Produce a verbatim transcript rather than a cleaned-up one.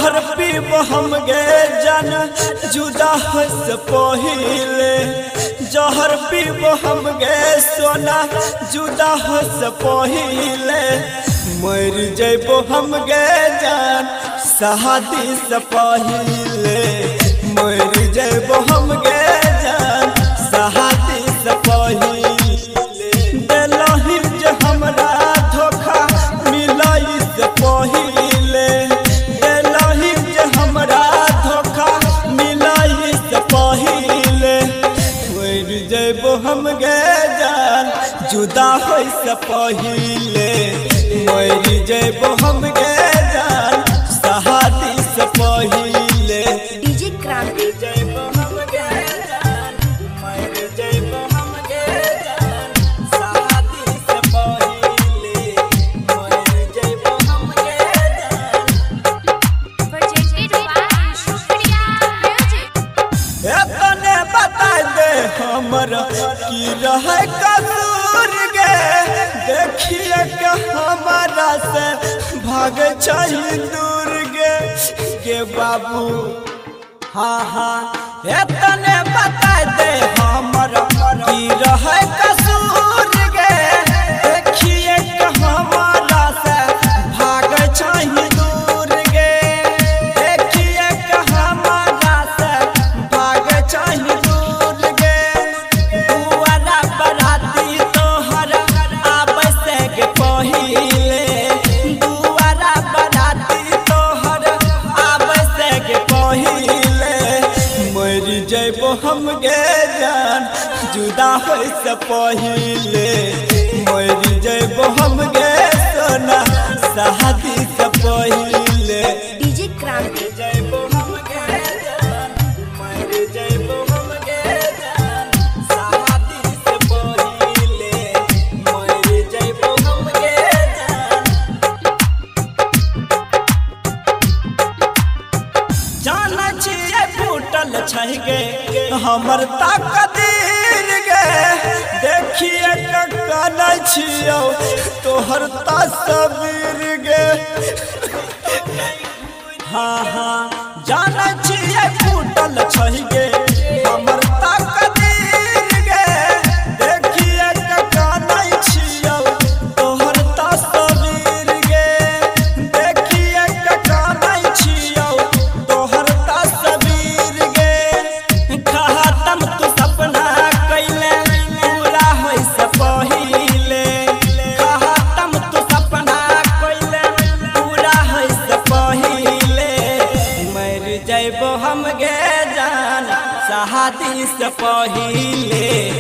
जहर पीब हम गे जन जुदा से पहिले जहर पीब हम गे सोना जुदा से पहिले मर जइबो हम गे जान शादी से पहिले मर जइबो हम गे जान शादी से पहिले दिलहि जे हमरा धोखा मिलाई से पहिले दिलहि जे हमरा धोखा मिलाई से पहिले मर जइबो हम गे जान जुदा होई से पहिले मर जइबो हम गे जान शादी से पहिले डीजे क्रांति जइबो हम गे जान मर जइबो हम गे जान शादी से पहिले मर जइबो हम गे जान presented by Shukriya Music। एतने बता दे हमर की रहे कसूर गे देखिए के हमारा से भाग चाहिए दूर गे के बाबू हाँ हाँ एतने बता दे हमर की रहे कसूर गे देखिए के हमारा से भाग चाहिए दूर गे देखिए के हमारा से भाग चाहिए दूर गे बुआरा बराती तोहर आबै से गे पहिले बुआरा बराती तोहर आबै से गे पहिले मर जइबो हम गे जान जुदा होई से पहिले मर जइबो हम गे सोना शादी से पहिले डीजे क्रांति जइबो हम गे जान मर जइबो हम गे जान शादी से पहिले मर जइबो हम गे जान जान छिए फूटल छै गे हमर तकदीर गे देखिए ककन छियौ तोहर तस्वीर गे हाँ हाँ जान छिए फूटल छै गे हमर तकदीर गे देखिए ककन छियौ तोहर तस्वीर गे देखिए ककन छियौ तोहर तस्वीर गे खत्म तू सपना कैले पूरा होई से पहिले खत्म तू सपना कैले पूरा होई से पहिले मर जइबो हम गे जान शादी से पहिले